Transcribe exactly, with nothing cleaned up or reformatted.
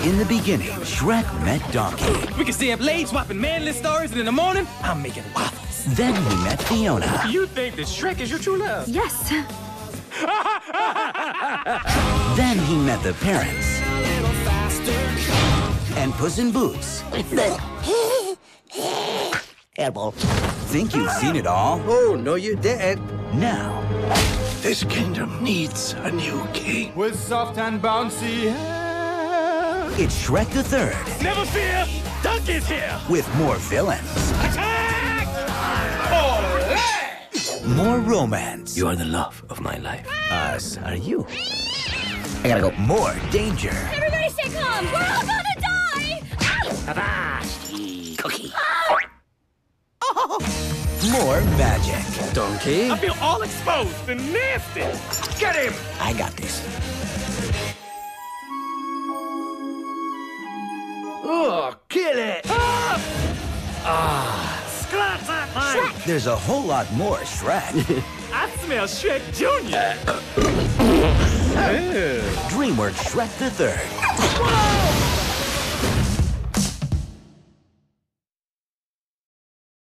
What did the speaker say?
In the beginning, Shrek met Donkey. We can stay up late swapping manly stories, and in the morning, I'm making waffles. Then he met Fiona. You think that Shrek is your true love? Yes. Then he met the parents. And Puss in Boots. Elbow. Think you've seen it all? Oh, no, you didn't. Now, This kingdom needs a new king. With soft and bouncy hair. it's Shrek the Third Never fear, Donkey's here. with more villains, Attack! more romance. You are the love of my life. Us, are you? I gotta go. More danger, Everybody stay calm. We're all gonna die. Cookie. more magic. Donkey. I feel all exposed and nasty. Get him! I got this. Oh, kill it. Shrek! There's a whole lot more Shrek. I smell Shrek Junior DreamWorks Shrek the Third. Whoa!